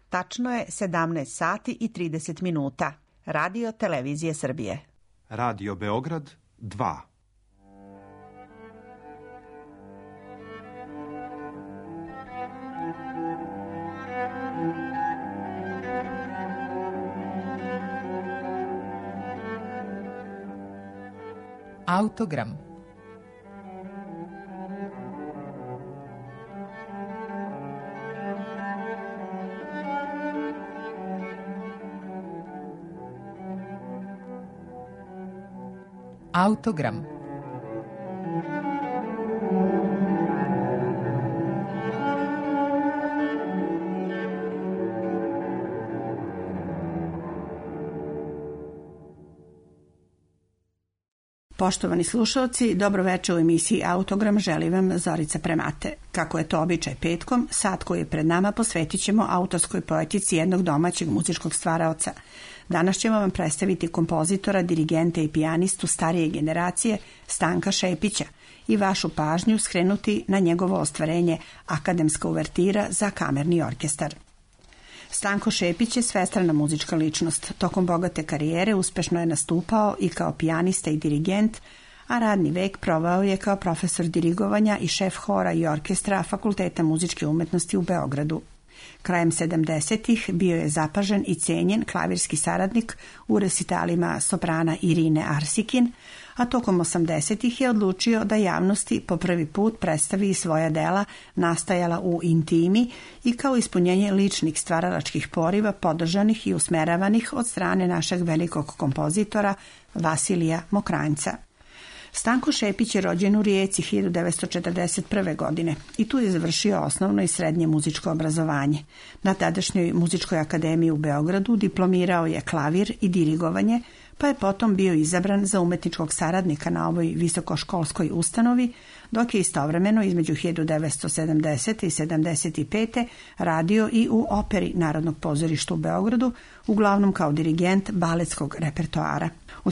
Tačno je 17 sati i 30 minuta. Radio Televizije Srbije. Radio Beograd 2. Autogram. Autogram. Poštovani slušalci, dobroveče u emisiji Autogram želi vam Zorica Premate. Kako je to običaj petkom, sat koji je pred nama posvetit ćemo autorskoj poetici jednog domaćeg muzičkog stvaraoca. Danas ćemo vam predstaviti kompozitora, dirigenta i pijanistu starije generacije Stanka Šepića i vašu pažnju skrenuti na njegovo ostvarenje Akademska uvertira za kamerni orkestar. Stanko Šepić je svestrana muzička ličnost. Tokom bogate karijere uspešno je nastupao i kao pijanista i dirigent, a radni vek proveo je kao profesor dirigovanja i šef hora i orkestra Fakulteta muzičke umetnosti u Beogradu. Krajem 70-ih bio je zapažen i cenjen klavirski saradnik u resitalima soprana Irine Arsikin, a tokom 80-ih je odlučio da javnosti po prvi put predstavi svoja dela nastajala u intimi i kao ispunjenje ličnih stvaralačkih poriva podržanih i usmeravanih od strane našeg velikog kompozitora Vasilija Mokranjca. Stanko Šepić je rođen u Rijeci 1941. godine i tu je završio osnovno i srednje muzičko obrazovanje. Na tadašnjoj muzičkoj akademiji u Beogradu diplomirao je klavir i dirigovanje, pa je potom bio izabran za umetničkog saradnika na ovoj visokoškolskoj ustanovi, dok je istovremeno između 1970. i 1975. radio i u Operi Narodnog pozorišta u Beogradu, uglavnom kao dirigent baletskog repertoara. Od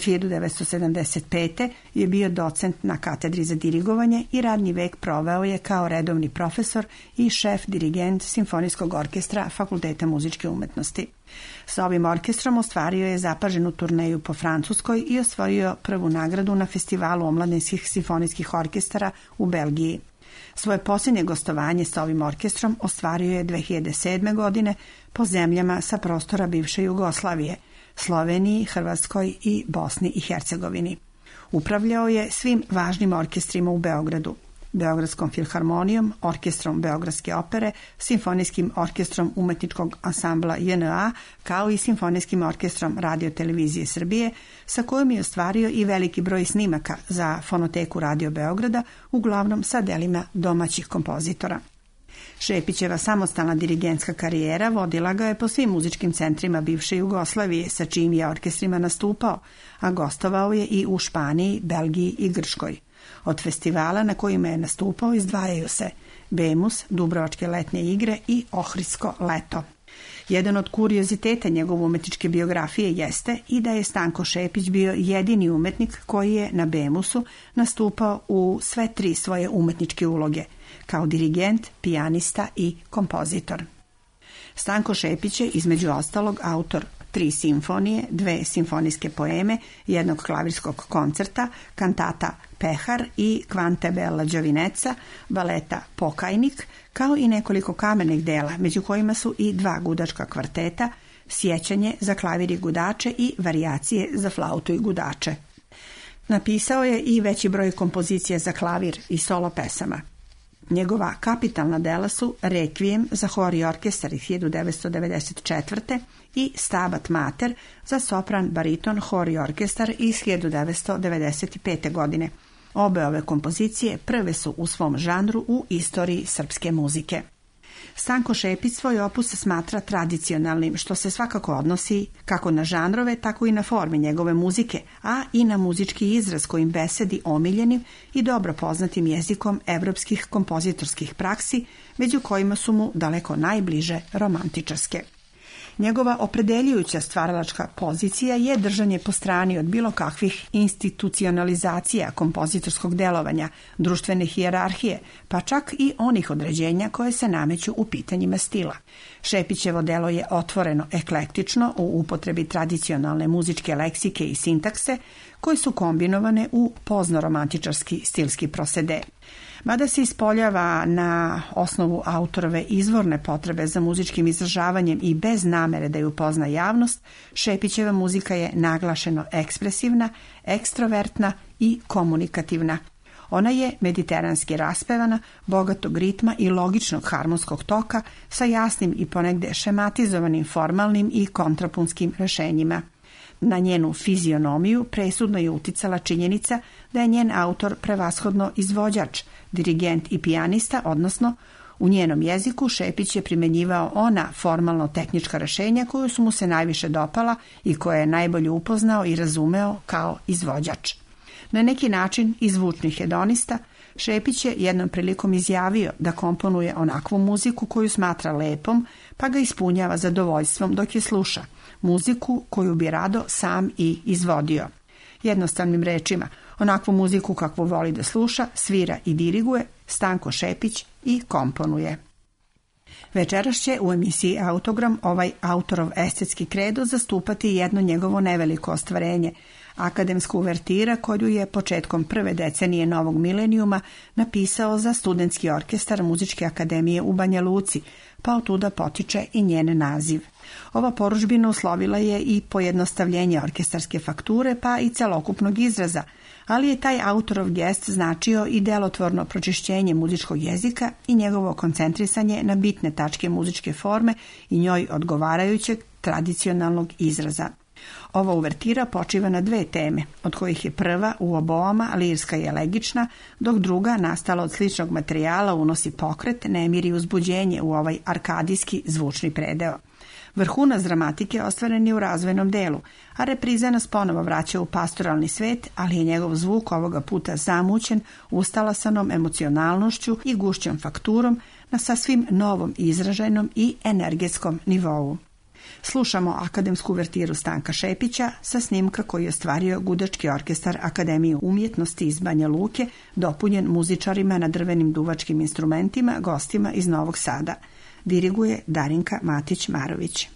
1975. je bio docent na katedri za dirigovanje i radni vek proveo je kao redovni profesor i šef dirigent Simfonijskog orkestra Fakulteta muzičke umetnosti. Sa ovim orkestrom ostvario je zapaženu turneju po Francuskoj i osvojio prvu nagradu na festivalu omladinskih simfonijskih orkestara u Belgiji. Svoje posljednje gostovanje sa ovim orkestrom ostvario je 2007. godine po zemljama sa prostora bivše Jugoslavije, Sloveniji, Hrvatskoj i Bosni i Hercegovini. Upravljao je svim važnim orkestrima u Beogradu: Beogradskom filharmonijom, orkestrom Beogradske opere, simfonijskim orkestrom umetničkog ansambla JNA, kao i simfonijskim orkestrom Radio Televizije Srbije, sa kojim je ostvario i veliki broj snimaka za fonoteku Radio Beograda, uglavnom sa delima domaćih kompozitora. Šepićeva samostalna dirigentska karijera vodila ga je po svim muzičkim centrima bivše Jugoslavije, sa čijim je orkestrima nastupao, a gostovao je i u Španiji, Belgiji i Grčkoj. Od festivala na kojima je nastupao izdvajaju se Bemus, Dubrovačke letnje igre i Ohridsko leto. Jedan od kurioziteta njegove umetničke biografije jeste i da je Stanko Šepić bio jedini umetnik koji je na Bemusu nastupao u sve tri svoje umetničke uloge, kao dirigent, pijanista i kompozitor. Stanko Šepić je između ostalog autor 3 simfonije, 2 simfonijske poeme, jednog klavirskog koncerta, kantata Pehar i Kvante Bella Giovinezza, baleta Pokajnik, kao i nekoliko kamernih dela, među kojima su i 2 gudačka kvarteta, Sjećanje za klavir i gudače i Varijacije za flautu i gudače. Napisao je i veći broj kompozicija za klavir i solo pesama. Njegova kapitalna dela su Rekvijem za hor i orkestar iz 1994. i Stabat Mater za sopran, bariton, hor i orkestar iz 1995. godine. Obe ove kompozicije prve su u svom žanru u istoriji srpske muzike. Stanko Šepić svoj opus smatra tradicionalnim, što se svakako odnosi kako na žanrove, tako i na forme njegove muzike, a i na muzički izraz kojim besedi omiljenim i dobro poznatim jezikom evropskih kompozitorskih praksi, među kojima su mu daleko najbliže romantičarske. Njegova opredeljujuća stvaralačka pozicija je držanje po strani od bilo kakvih institucionalizacija kompozitorskog delovanja, društvene hijerarhije, pa čak i onih određenja koje se nameću u pitanjima stila. Šepićevo delo je otvoreno, eklektično u upotrebi tradicionalne muzičke leksike i sintakse koje su kombinovane u poznoromantičarski stilski prosede. Mada se ispoljava na osnovu autorove izvorne potrebe za muzičkim izražavanjem i bez namere da ju upozna javnost, Šepićeva muzika je naglašeno ekspresivna, ekstrovertna i komunikativna. Ona je mediteranski raspevana, bogatog ritma i logičnog harmonskog toka sa jasnim i ponegde šematizovanim formalnim i kontrapunskim rešenjima. Na njenu fizionomiju presudno je uticala činjenica da je njen autor prevashodno izvođač, dirigent i pijanista, odnosno u njenom jeziku Šepić je primenjivao ona formalno-tehnička rešenja koja su mu se najviše dopala i koje je najbolje upoznao i razumeo kao izvođač. Na neki način i zvučni hedonista, Šepić je jednom prilikom izjavio da komponuje onakvu muziku koju smatra lepom, pa ga ispunjava zadovoljstvom dok je sluša, muziku koju bi rado sam i izvodio. Jednostavnim rečima, onakvu muziku kakvu voli da sluša, svira i diriguje, Stanko Šepić i komponuje. Večeras će u emisiji Autogram ovaj autorov estetski kredo zastupati jedno njegovo neveliko ostvarenje, akademska uvertira koju je početkom prve decenije novog milenijuma napisao za studentski orkestar Muzičke akademije u Banja Luci, pa otuda potiče i njen naziv. Ova porudžbina uslovila je i pojednostavljenje orkestarske fakture pa i celokupnog izraza, ali je taj autorov gest značio i delotvorno pročišćenje muzičkog jezika i njegovo koncentrisanje na bitne tačke muzičke forme i njoj odgovarajućeg tradicionalnog izraza. Ova uvertira počiva na dve teme, od kojih je prva u oboama lirska i elegična, dok druga, nastala od sličnog materijala, unosi pokret, nemir i uzbuđenje u ovaj arkadijski zvučni predeo. Vrhunac dramatike ostvaren je u razvojnom delu, a repriza nas ponovo vraća u pastoralni svet, ali je njegov zvuk ovoga puta zamućen ustalasanom emocionalnošću i gušćom fakturom na sasvim novom izražajnom i energetskom nivou. Slušamo akademsku uvertiru Stanka Šepića sa snimka koji je ostvario Gudački orkestar Akademije umjetnosti iz Banja Luke, dopunjen muzičarima na drvenim duvačkim instrumentima, gostima iz Novog Sada. Diriguje Darinka Matić-Marović.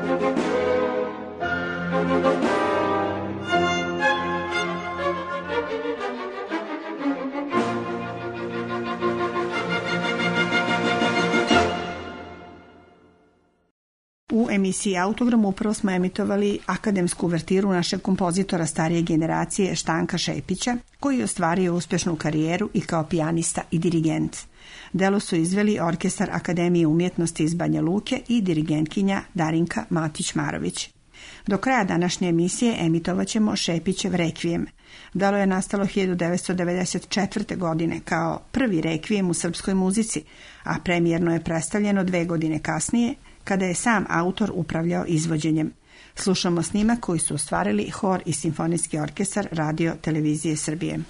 U emisiji Autogram upravo smo emitovali akademsku uvertiru našeg kompozitora starije generacije Štanka Šepića, koji je ostvario uspešnu karijeru i kao pijanista i dirigent. Delo su izveli Orkestar Akademije umjetnosti iz Banja Luke i dirigentkinja Darinka Matić-Marović. Do kraja današnje emisije emitovat ćemo Šepićev rekvijem. Delo je nastalo 1994. godine kao prvi rekvijem u srpskoj muzici, a premijerno je predstavljeno 2 godine kasnije, kada je sam autor upravljao izvođenjem. Slušamo snimak koji su ostvarili hor i simfonijski orkestar Radio Televizije Srbije.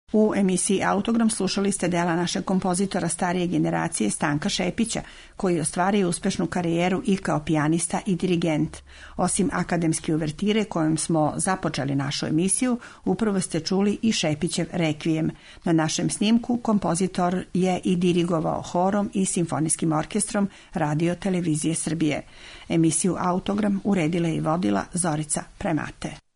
U emisiji Autogram slušali ste dela našeg kompozitora starije generacije Stanka Šepića, koji je ostvario uspešnu karijeru i kao pijanista i dirigent. Osim akademske uvertire kojom smo započeli našu emisiju, upravo ste čuli i Šepićev rekvijem. Na našem snimku kompozitor je i dirigovao horom i simfonijskim orkestrom Radio Televizije Srbije. Emisiju Autogram uredila i vodila Zorica Premate.